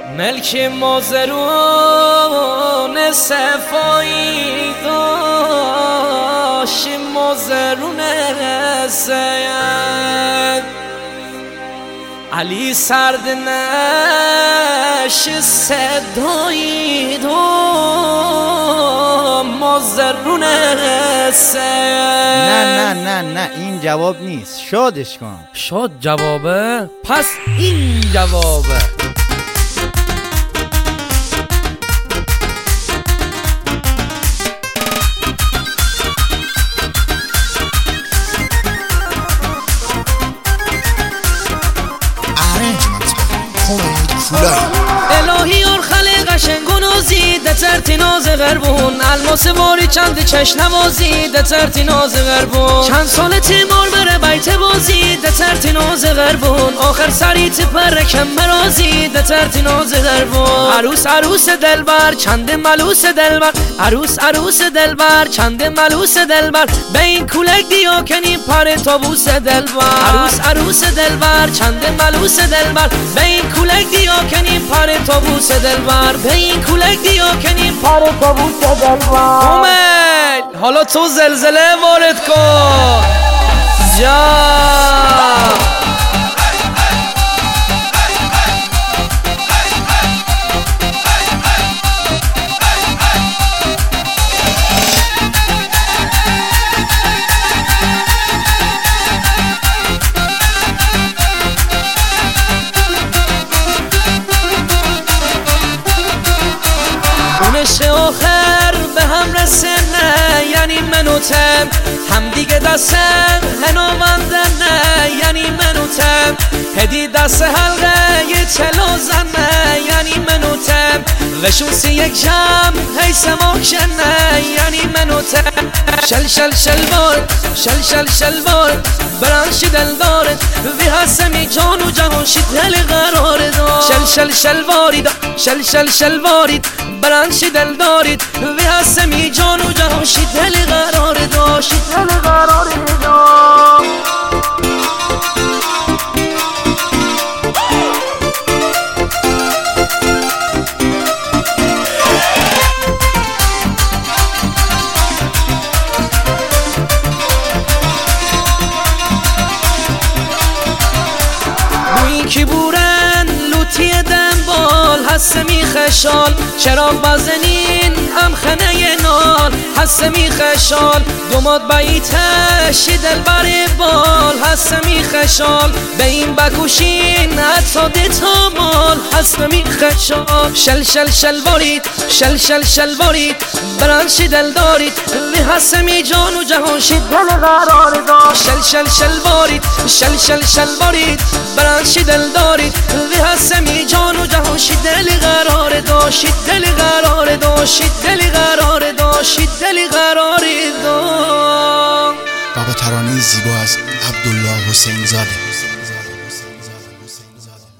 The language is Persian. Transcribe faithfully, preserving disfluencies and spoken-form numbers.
ملک مازرون صفایی داشت، مازرون سید علی سرد نش صدایی دو مازرون سید. نه نه نه نه این جواب نیست، شادش کن. شاد جوابه؟ پس این جوابه. الهی اور خلق قشنگون وزید دترتی ناز غربون الماس واری چند چش نوازید دترتی ناز غربون چند سال تیمار بره بیت بازید دترتی ناز غربون آخر سریت پر کم مرازید دترتی ناز غربون عروس عروس دلبر چند ملوس دلبر عروس عروس دلبر چند ملوس دلبر به این کولک دیا کنی پر تابوس دلبر عروس عروس دلبر چند ملوس دلبر به این کولک دیا کنیم پر تابوس دلبر به این کولک دیا کنیم پر تابوس دلبر. کومل حالا تو زلزله وارد کن جا. آخر به هم رسنه یعنی منوتم هم دیگه دستم هنومندن نه یعنی منوتم هدی دست حلقه یه چلو زنه یعنی منوتم وشوسی یک جم هی سماک شنه یعنی منوتم شل شل شل بار شل شل شل بار برانشی دل دارد وی هستمی جان و جهانشی دل قرار دار شل شل شل بارید شل شل شل بارید برانشی دل دارید وی هستمی جان و جهانشی دل قرار داشت دل قرار دار. کی بورن لوتی دنبال هستمی خشال چراغ بزنین هم خنه نال هستمی خشال دوماد بیتش دل بر بال هستمی خشال به این بکوشین حتی دیتا مال هستمی خشال شل شل شل بارید شل شل شل بارید برانشی دل دارید وی هستمی جان و جهانشی دل قرار داشت شل شل شل بارید شل شل شل بارید برانشی دل دارید وی هستمی جان و جهانشی دل قرار داشت دل قرار داشت دل قرار داشت دل قرار داشت. بابا ترانه زیبا از عبدالله حسین زاده.